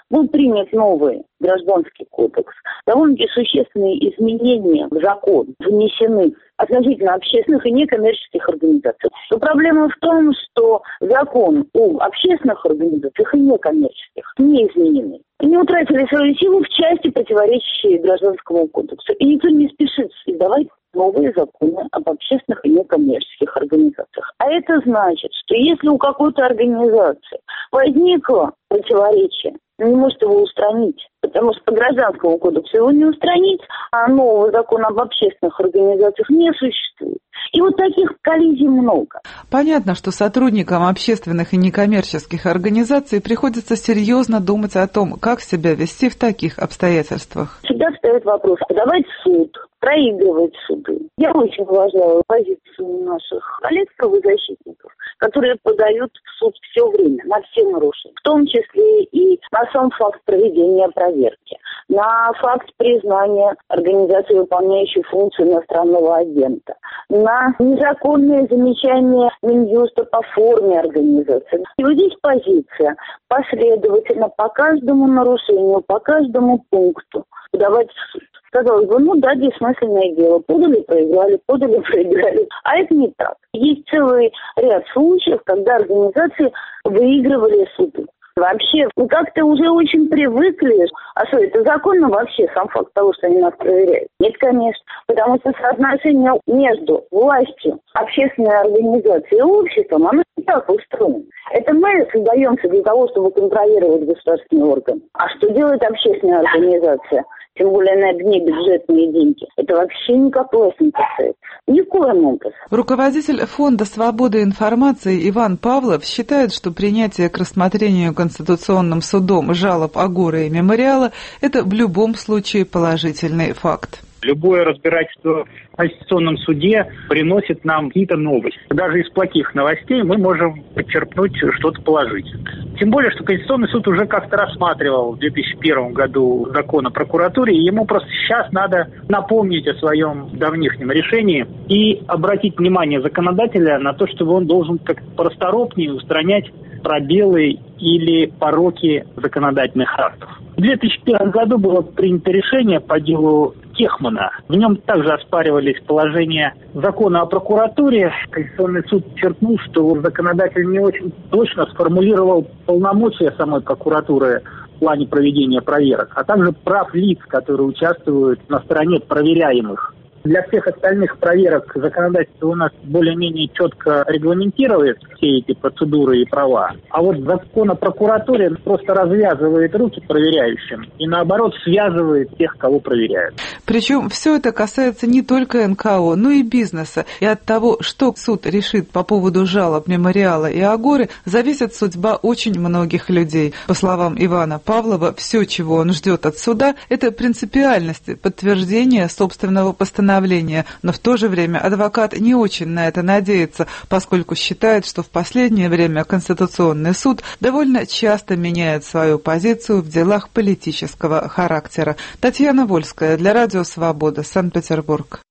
был принят новый Гражданский кодекс. Довольно-таки существенные изменения в закон внесены относительно общественных и некоммерческих организаций. Но проблема в том, что закон о общественных организациях и некоммерческих не изменены. Они утратили свою силу в части, противоречащей Гражданскому кодексу. И никто не спешит издавать новые законы об общественных и некоммерческих организациях. А это значит, что если у какой-то организации возникло противоречие, не может его устранить, потому что по Гражданскому кодексу его не устранить, а нового закона об общественных организациях не существует. И вот таких коллизий много. Понятно, что сотрудникам общественных и некоммерческих организаций приходится серьезно думать о том, как себя вести в таких обстоятельствах. Всегда встает вопрос, подавать в суд, проигрывать суды. Я очень уважаю позицию наших коллег-правозащитников, которые подают в суд все время на все нарушения, в том числе и на сам факт проведения проверки, на факт признания организации, выполняющей функцию иностранного агента, на незаконные замечания Минюста по форме организации. И вот здесь позиция последовательно по каждому нарушению, по каждому пункту подавать в суд. Казалось бы, ну да, бессмысленное дело. Подали, проиграли, подали, проиграли. А это не так. Есть целый ряд случаев, когда организации выигрывали суды. Вообще, мы как-то уже очень привыкли. А что, это законно вообще, сам факт того, что они нас проверяют? Нет, конечно. Потому что соотношение между властью, общественной организацией и обществом, оно не так устроено. Это мы создаемся для того, чтобы контролировать государственные органы. А что делает общественная организация? Тем более на дне бюджетные деньги. Это вообще никак власть не касается. Никоим образом. Руководитель Фонда свободы информации Иван Павлов считает, что принятие к рассмотрению Конституционным судом жалоб Агоры и Мемориала – это в любом случае положительный факт. Любое разбирательство в Конституционном суде приносит нам какие-то новости. Даже из плохих новостей мы можем подчеркнуть что-то положительное. Тем более, что Конституционный суд уже как-то рассматривал в две тысячи первом году закон о прокуратуре, и ему просто сейчас надо напомнить о своем давнишнем решении и обратить внимание законодателя на то, что он должен как-то порасторопнее устранять пробелы или пороки законодательных актов. В две тысячи первом году было принято решение по делу Кехмана. В нем также оспаривались положения закона о прокуратуре. Конституционный суд подчеркнул, что законодатель не очень точно сформулировал полномочия самой прокуратуры в плане проведения проверок, а также прав лиц, которые участвуют на стороне проверяемых. Для всех остальных проверок законодательство у нас более-менее четко регламентирует все эти процедуры и права. А вот закон о прокуратуре просто развязывает руки проверяющим и, наоборот, связывает тех, кого проверяют. Причем все это касается не только эн ка о, но и бизнеса. И от того, что суд решит по поводу жалоб Мемориала и Агоры, зависит судьба очень многих людей. По словам Ивана Павлова, все, чего он ждет от суда, это принципиальность, подтверждение собственного постановления. Но в то же время адвокат не очень на это надеется, поскольку считает, что в последнее время Конституционный суд довольно часто меняет свою позицию в делах политического характера. Татьяна Вольская для Радио Свобода, Санкт-Петербург.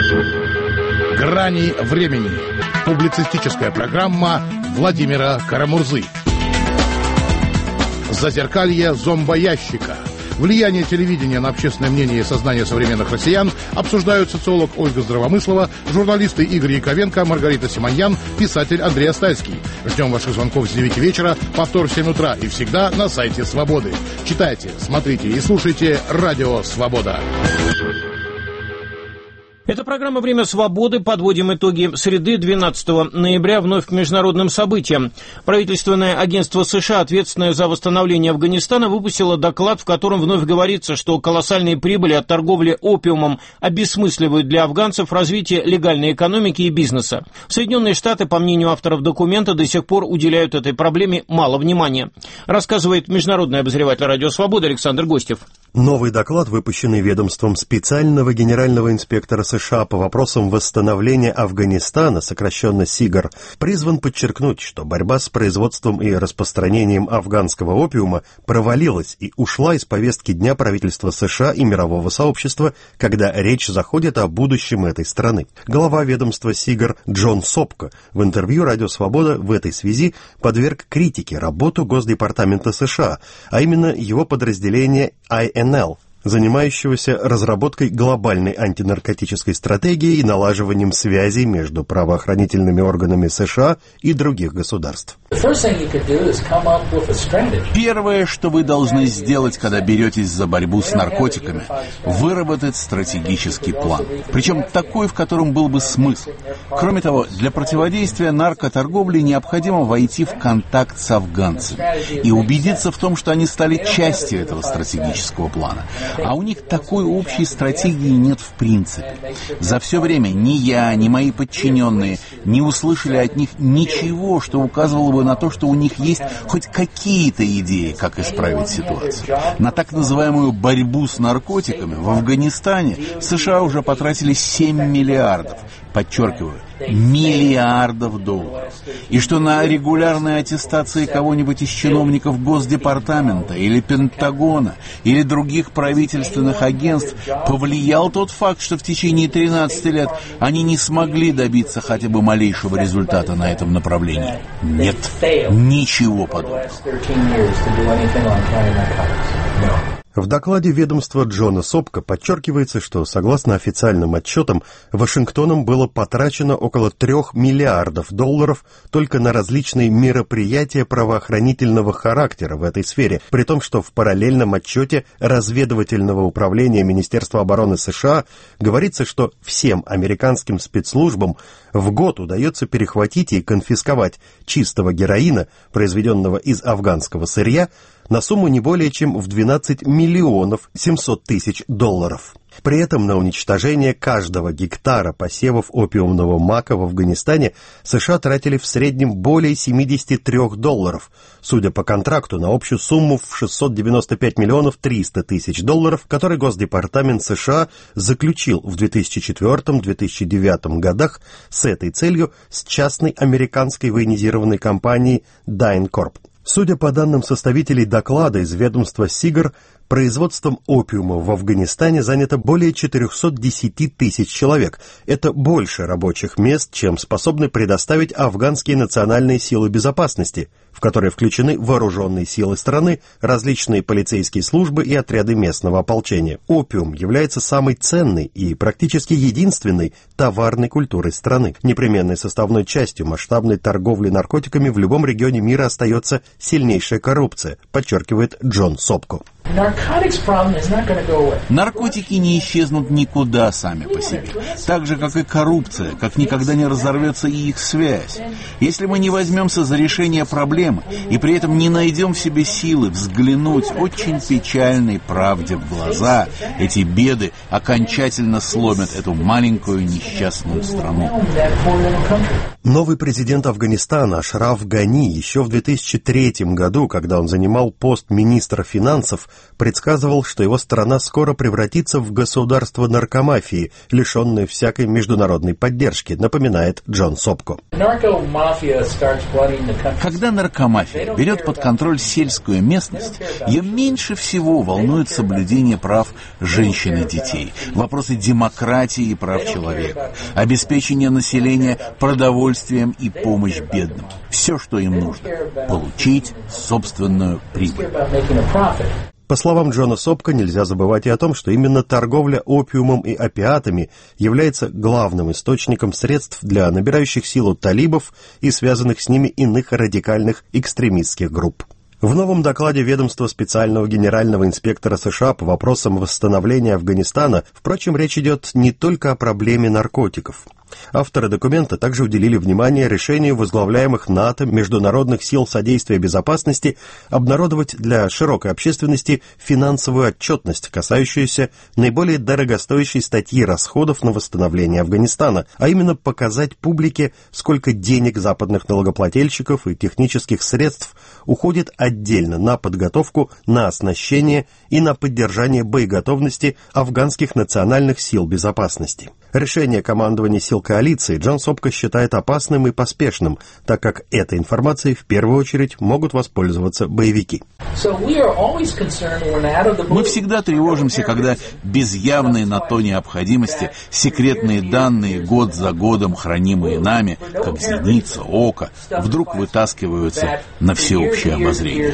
«Грани времени». Публицистическая программа Владимира Карамурзы. «Зазеркалье зомбоящика». Влияние телевидения на общественное мнение и сознание современных россиян обсуждают социолог Ольга Здравомыслова, журналисты Игорь Яковенко, Маргарита Симоньян, писатель Андрей Остальский. Ждем ваших звонков с девяти вечера, повтор в семь утра и всегда на сайте Свободы. Читайте, смотрите и слушайте Радио Свобода. Это программа «Время свободы». Подводим итоги среды двенадцатого ноября вновь к международным событиям. Правительственное агентство США, ответственное за восстановление Афганистана, выпустило доклад, в котором вновь говорится, что колоссальные прибыли от торговли опиумом обесмысливают для афганцев развитие легальной экономики и бизнеса. Соединенные Штаты, по мнению авторов документа, до сих пор уделяют этой проблеме мало внимания. Рассказывает международный обозреватель Радио Свобода Александр Гостев. Новый доклад, выпущенный ведомством специального генерального инспектора США по вопросам восстановления Афганистана, сокращенно СИГАР, призван подчеркнуть, что борьба с производством и распространением афганского опиума провалилась и ушла из повестки дня правительства США и мирового сообщества, когда речь заходит о будущем этой страны. Глава ведомства СИГАР Джон Сопко в интервью «Радио Свобода» в этой связи подверг критике работу Госдепартамента США, а именно его подразделения ай эн эл, занимающегося разработкой глобальной антинаркотической стратегии и налаживанием связей между правоохранительными органами США и других государств. Первое, что вы должны сделать, когда беретесь за борьбу с наркотиками, выработать стратегический план. Причем такой, в котором был бы смысл. Кроме того, для противодействия наркоторговле необходимо войти в контакт с афганцами и убедиться в том, что они стали частью этого стратегического плана. А у них такой общей стратегии нет в принципе. За все время ни я, ни мои подчиненные не услышали от них ничего, что указывало бы на то, что у них есть хоть какие-то идеи, как исправить ситуацию. На так называемую борьбу с наркотиками в Афганистане США уже потратили семь миллиардов. Подчеркиваю, миллиардов долларов. И что на регулярной аттестации кого-нибудь из чиновников Госдепартамента или Пентагона или других правительственных агентств повлиял тот факт, что в течение тринадцати лет они не смогли добиться хотя бы малейшего результата на этом направлении. Нет, ничего подобного. В докладе ведомства Джона Сопко подчеркивается, что, согласно официальным отчетам, Вашингтоном было потрачено около трех миллиардов долларов только на различные мероприятия правоохранительного характера в этой сфере, при том, что в параллельном отчете разведывательного управления Министерства обороны США говорится, что всем американским спецслужбам в год удается перехватить и конфисковать чистого героина, произведенного из афганского сырья, на сумму не более чем в двенадцать миллионов семьсот тысяч долларов. При этом на уничтожение каждого гектара посевов опиумного мака в Афганистане США тратили в среднем более семьдесят три долларов, судя по контракту на общую сумму в шестьсот девяносто пять миллионов триста тысяч долларов, который Госдепартамент США заключил в две тысячи четвёртом — две тысячи девятом годах с этой целью с частной американской военизированной компанией DynCorp. Судя по данным составителей доклада из ведомства СИГАР, производством опиума в Афганистане занято более четыреста десять тысяч человек. Это больше рабочих мест, чем способны предоставить афганские национальные силы безопасности, в которые включены вооруженные силы страны, различные полицейские службы и отряды местного ополчения. Опиум является самой ценной и практически единственной товарной культурой страны. Непременной составной частью масштабной торговли наркотиками в любом регионе мира остается сильнейшая коррупция, подчеркивает Джон Сопко. Наркотики не исчезнут никуда сами по себе. Так же, как и коррупция, как никогда не разорвется и их связь. Если мы не возьмемся за решение проблемы и при этом не найдем в себе силы взглянуть очень печальной правде в глаза, эти беды окончательно сломят эту маленькую несчастную страну. Новый президент Афганистана Ашраф Гани еще в две тысячи третьем году, когда он занимал пост министра финансов, предсказывал, что его страна скоро превратится в государство наркомафии, лишенное всякой международной поддержки, напоминает Джон Сопко. Когда наркомафия берет под контроль сельскую местность, ее меньше всего волнует соблюдение прав женщин и детей, вопросы демократии и прав человека, обеспечение населения продовольствием и помощь бедным. Все, что им нужно – получить собственную прибыль. По словам Джона Сопко, нельзя забывать и о том, что именно торговля опиумом и опиатами является главным источником средств для набирающих силу талибов и связанных с ними иных радикальных экстремистских групп. В новом докладе ведомства специального генерального инспектора США по вопросам восстановления Афганистана, впрочем, речь идет не только о проблеме наркотиков. Авторы документа также уделили внимание решению возглавляемых НАТО международных сил содействия безопасности обнародовать для широкой общественности финансовую отчетность, касающуюся наиболее дорогостоящей статьи расходов на восстановление Афганистана, а именно показать публике, сколько денег западных налогоплательщиков и технических средств уходит отдельно на подготовку, на оснащение и на поддержание боеготовности афганских национальных сил безопасности. Решение командования сил коалиции Джон Сопка считает опасным и поспешным, так как этой информацией в первую очередь могут воспользоваться боевики. Мы всегда тревожимся, когда без явной на то необходимости секретные данные, год за годом хранимые нами, как зеница, око, вдруг вытаскиваются на всеобщее обозрение.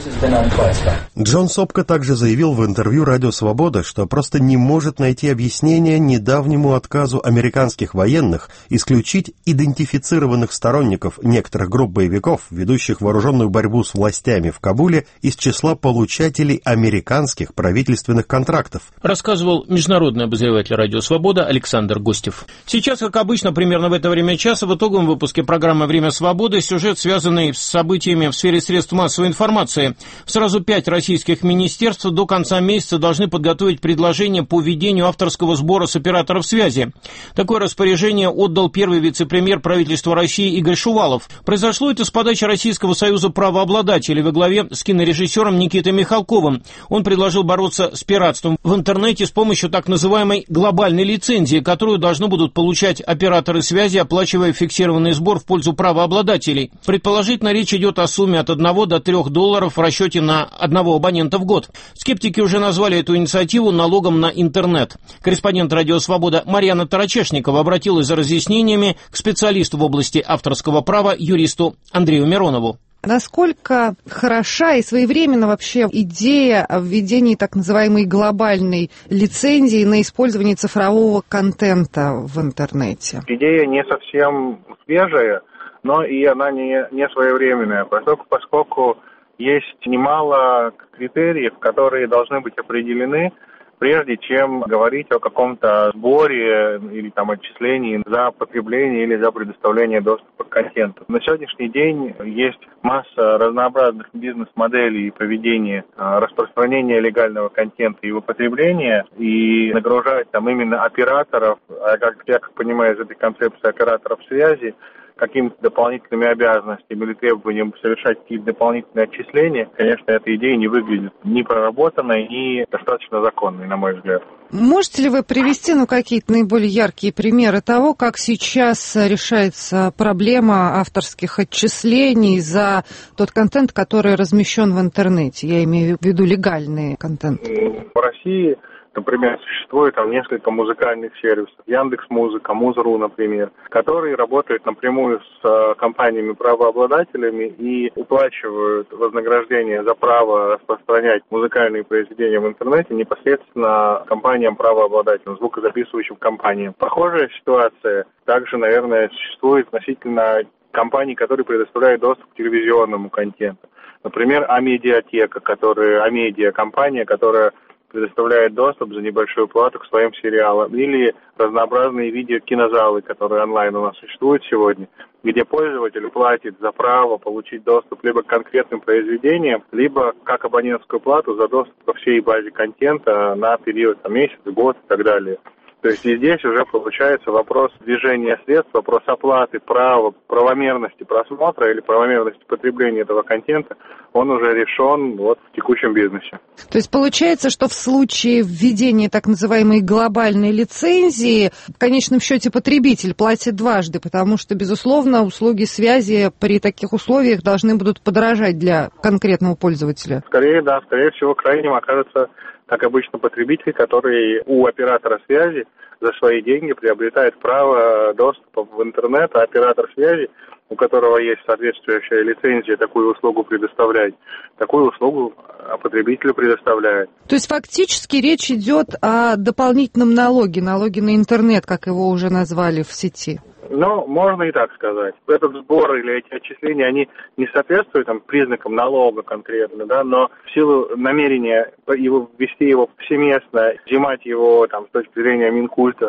Джон Сопка также заявил в интервью «Радио Свобода», что просто не может найти объяснение недавнему отказу американских военных исключить идентифицированных сторонников некоторых групп боевиков, ведущих вооруженную борьбу с властями в Кабуле, из числа получателей американских правительственных контрактов. Рассказывал международный обозреватель «Радио Свобода» Александр Гостев. Сейчас, как обычно, примерно в это время часа в итоговом выпуске программы «Время свободы» сюжет, связанный с событиями в сфере средств массовой информации. Сразу пять российских министерств до конца месяца должны подготовить предложение по введению авторского сбора с операторов связи. Такое распоряжение отдал первый вице-премьер правительства России Игорь Шувалов. Произошло это с подачи Российского союза правообладателей во главе с кинорежиссером Никитой Михалковым. Он предложил бороться с пиратством в интернете с помощью так называемой глобальной лицензии, которую должны будут получать операторы связи, оплачивая фиксированный сбор в пользу правообладателей. Предположительно, речь идет о сумме от одного до трех долларов в расчете на одного абонента в год. Скептики уже назвали эту инициативу налогом на интернет. Корреспондент «Радио Свобода» Марьяна Тарачешникова обратилась за разъяснениями к специалисту в области авторского права, юристу Андрею Миронову. Насколько хороша и своевременна вообще идея о введении так называемой глобальной лицензии на использование цифрового контента в интернете? Идея не совсем свежая, но и она не, не своевременная, поскольку, поскольку есть немало критериев, которые должны быть определены, прежде чем говорить о каком-то сборе или там отчислении за потребление или за предоставление доступа к контенту. На сегодняшний день есть масса разнообразных бизнес-моделей поведения, распространения легального контента и его потребления, и нагружать там именно операторов, а как я как понимаю из этой концепции операторов связи, какими-то дополнительными обязанностями или требованием совершать какие-то дополнительные отчисления, конечно, эта идея не выглядит ни проработанной, ни достаточно законной, на мой взгляд. Можете ли вы привести ну, какие-то наиболее яркие примеры того, как сейчас решается проблема авторских отчислений за тот контент, который размещен в интернете? Я имею в виду легальный контент. В России, например, существует там несколько музыкальных сервисов, Яндекс.Музыка, Муз.ру, например, которые работают напрямую с компаниями-правообладателями и уплачивают вознаграждение за право распространять музыкальные произведения в интернете непосредственно компаниям-правообладателям, звукозаписывающим компаниям. Похожая ситуация также, наверное, существует относительно компаний, которые предоставляют доступ к телевизионному контенту. Например, Амедиатека, которая, Амедиа, компания, которая предоставляет доступ за небольшую плату к своим сериалам, или разнообразные видеокинозалы, которые онлайн у нас существуют сегодня, где пользователь платит за право получить доступ либо к конкретным произведениям, либо как абонентскую плату за доступ ко всей базе контента на период там, месяц, год и так далее. То есть и здесь уже получается вопрос движения средств, вопрос оплаты, права, правомерности просмотра или правомерности потребления этого контента, он уже решен вот в текущем бизнесе. То есть получается, что в случае введения так называемой глобальной лицензии в конечном счете потребитель платит дважды, потому что, безусловно, услуги связи при таких условиях должны будут подорожать для конкретного пользователя. Скорее, да, скорее всего, крайним окажется, как обычно, потребитель, который у оператора связи за свои деньги приобретает право доступа в интернет, а оператор связи, у которого есть соответствующая лицензия, такую услугу предоставляет, такую услугу потребителю предоставляет. То есть фактически речь идет о дополнительном налоге, налоге на интернет, как его уже назвали в сети. Ну, можно и так сказать. Этот сбор или эти отчисления, они не соответствуют там, признакам налога конкретно, да, но в силу намерения его, ввести его повсеместно, взимать его там, с точки зрения Минкульта,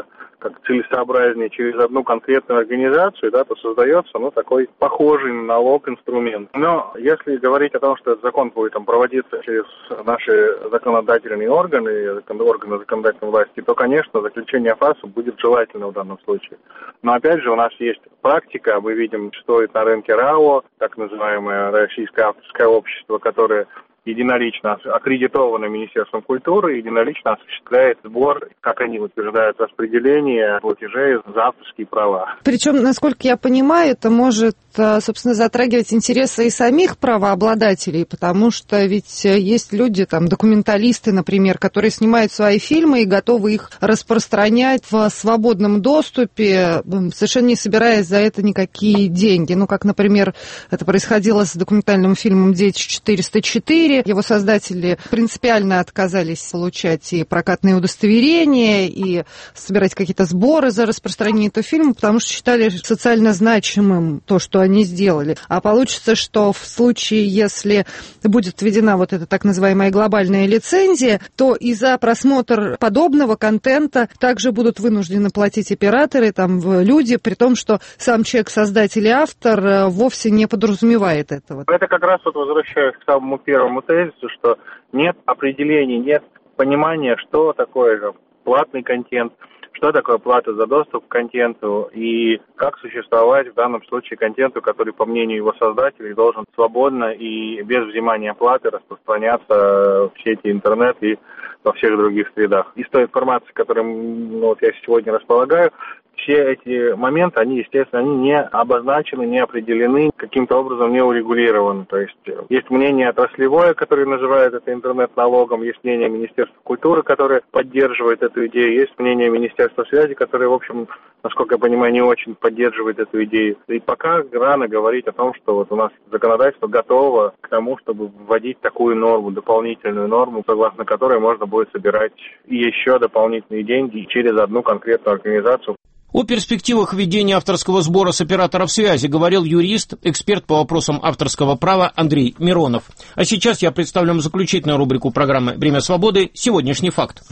как целесообразнее через одну конкретную организацию, да, то создается, ну, такой похожий на налог инструмент. Но если говорить о том, что этот закон будет там проводиться через наши законодательные органы, органы законодательной власти, то, конечно, заключение ФАСа будет желательно в данном случае. Но, опять же, у нас есть практика, мы видим, что это на рынке РАО, так называемое российское авторское общество, которое единолично аккредитовано Министерством культуры, единолично осуществляет сбор, как они утверждают, распределение платежей за авторские права. Причем, насколько я понимаю, это может, собственно, затрагивать интересы и самих правообладателей, потому что ведь есть люди, там, документалисты, например, которые снимают свои фильмы и готовы их распространять в свободном доступе, совершенно не собираясь за это никакие деньги. Ну, как, например, это происходило с документальным фильмом «Дети четыреста четыре». Его создатели принципиально отказались получать и прокатные удостоверения, и собирать какие-то сборы за распространение этого фильма, потому что считали социально значимым то, что они сделали. А получится, что в случае, если будет введена вот эта так называемая глобальная лицензия, то и за просмотр подобного контента также будут вынуждены платить операторы, там, люди, при том, что сам человек, создатель и автор, вовсе не подразумевает этого. Это как раз вот возвращаясь к самому первому тезису, что нет определений, нет понимания, что такое же платный контент, что такое плата за доступ к контенту и как существовать в данном случае контенту, который, по мнению его создателей, должен свободно и без взимания платы распространяться в сети интернет и во всех других средах. Из той информации, которой, ну, вот я сегодня располагаю, все эти моменты, они, естественно, они не обозначены, не определены, каким-то образом не урегулированы. То есть есть мнение отраслевое, которое называет это интернет-налогом, есть мнение Министерства культуры, которое поддерживает эту идею, есть мнение Министерства связи, которое, в общем, насколько я понимаю, не очень поддерживает эту идею. И пока рано говорить о том, что вот у нас законодательство готово к тому, чтобы вводить такую норму, дополнительную норму, согласно которой можно будет собирать еще дополнительные деньги через одну конкретную организацию. О перспективах введения авторского сбора с операторов связи говорил юрист, эксперт по вопросам авторского права Андрей Миронов. А сейчас я представлю вам заключительную рубрику программы «Время свободы. Сегодняшний факт».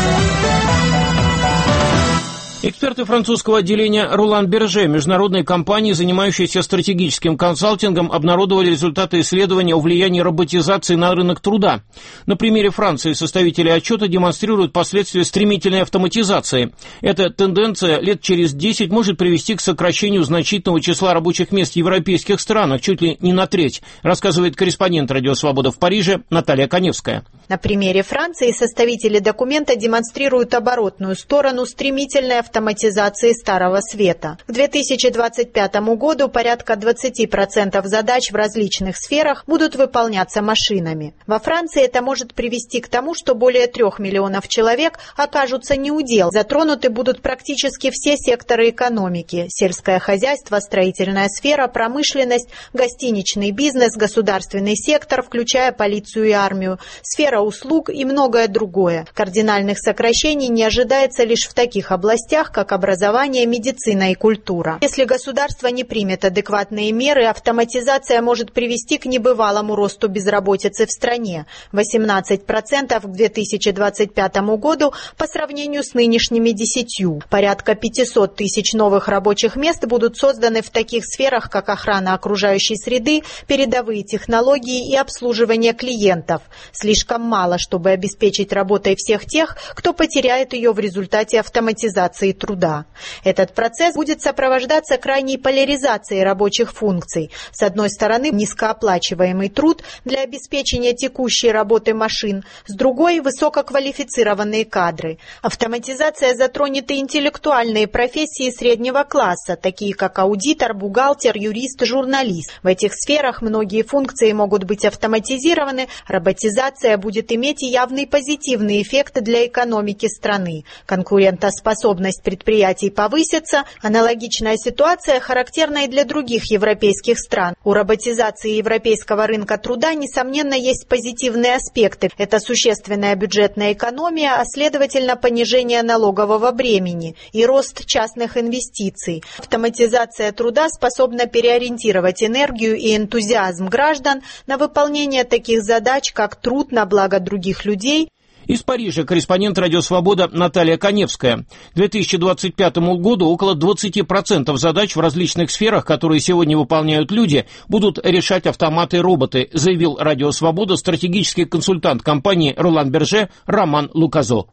Эксперты французского отделения Ролан Берже, международной компании, занимающейся стратегическим консалтингом, обнародовали результаты исследования о влиянии роботизации на рынок труда. На примере Франции составители отчета демонстрируют последствия стремительной автоматизации. Эта тенденция лет через десять может привести к сокращению значительного числа рабочих мест в европейских странах, чуть ли не на треть, рассказывает корреспондент «Радио Свобода» в Париже Наталья Коневская. На примере Франции составители документа демонстрируют оборотную сторону стремительной автоматизации Старого Света. К две тысячи двадцать пятому году порядка двадцать процентов задач в различных сферах будут выполняться машинами. Во Франции это может привести к тому, что более трех миллионов человек окажутся неудел. Затронуты будут практически все секторы экономики: сельское хозяйство, строительная сфера, промышленность, гостиничный бизнес, государственный сектор, включая полицию и армию, сфера услуг и многое другое. Кардинальных сокращений не ожидается лишь в таких областях, как образование, медицина и культура. Если государство не примет адекватные меры, автоматизация может привести к небывалому росту безработицы в стране – восемнадцать процентов к две тысячи двадцать пятому году по сравнению с нынешними десятью. Порядка пятьсот тысяч новых рабочих мест будут созданы в таких сферах, как охрана окружающей среды, передовые технологии и обслуживание клиентов. Слишком мало, чтобы обеспечить работой всех тех, кто потеряет ее в результате автоматизации труда. Этот процесс будет сопровождаться крайней поляризацией рабочих функций. С одной стороны, низкооплачиваемый труд для обеспечения текущей работы машин, с другой – высококвалифицированные кадры. Автоматизация затронет и интеллектуальные профессии среднего класса, такие как аудитор, бухгалтер, юрист, журналист. В этих сферах многие функции могут быть автоматизированы, роботизация будет иметь и явный позитивный эффект для экономики страны. Конкурентоспособность предприятий повысится. Аналогичная ситуация характерна и для других европейских стран. У роботизации европейского рынка труда, несомненно, есть позитивные аспекты. Это существенная бюджетная экономия, а следовательно понижение налогового бремени и рост частных инвестиций. Автоматизация труда способна переориентировать энергию и энтузиазм граждан на выполнение таких задач, как труд на благо других людей. Из Парижа корреспондент «Радио Свобода» Наталья Коневская. К две тысячи двадцать пятому году около двадцать процентов задач в различных сферах, которые сегодня выполняют люди, будут решать автоматы и роботы, заявил «Радио Свобода» стратегический консультант компании «Ролан Берже» Роман Луказо.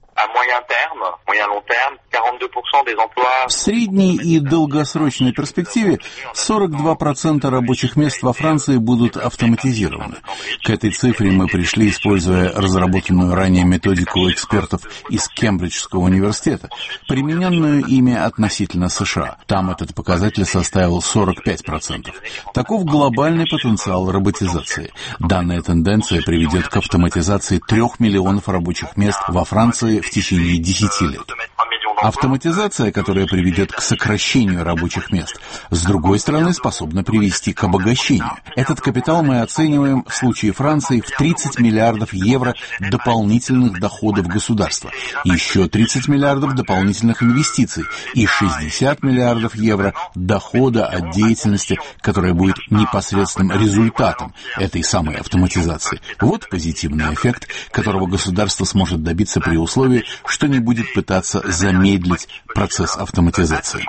В средней и долгосрочной перспективе сорок два процента рабочих мест во Франции будут автоматизированы. К этой цифре мы пришли, используя разработанную ранее методику экспертов из Кембриджского университета, примененную ими относительно США. Там этот показатель составил сорок пять процентов. Таков глобальный потенциал роботизации. Данная тенденция приведет к автоматизации трех миллионов рабочих мест во Франции в течение десяти лет. Автоматизация, которая приведет к сокращению рабочих мест, с другой стороны, способна привести к обогащению. Этот капитал мы оцениваем в случае Франции в тридцать миллиардов евро дополнительных доходов государства, еще тридцать миллиардов дополнительных инвестиций и шестьдесят миллиардов евро дохода от деятельности, которая будет непосредственным результатом этой самой автоматизации. Вот позитивный эффект, которого государство сможет добиться при условии, что не будет пытаться замедлить процесс автоматизации.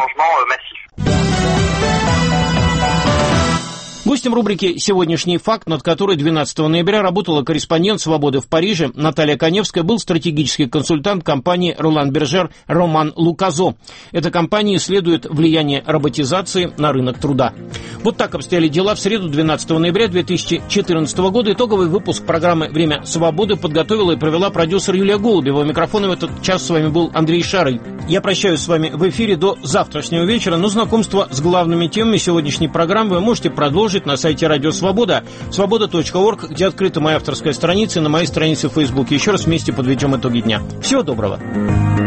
Гостем рубрики «Сегодняшний факт», над которой двенадцатого ноября работала корреспондент «Свободы» в Париже Наталья Коневская, был стратегический консультант компании «Ролан Берже» Роман Луказо. Эта компания исследует влияние роботизации на рынок труда. Вот так обстояли дела в среду двенадцатого ноября две тысячи четырнадцатого года. Итоговый выпуск программы «Время свободы» подготовила и провела продюсер Юлия Голубева. У микрофона в этот час с вами был Андрей Шарый. Я прощаюсь с вами в эфире до завтрашнего вечера, но знакомство с главными темами сегодняшней программы вы можете продолжить на сайте «Радио Свобода», свобода точка орг, где открыта моя авторская страница, и на моей странице в Фейсбуке. Еще раз вместе подведем итоги дня. Всего доброго.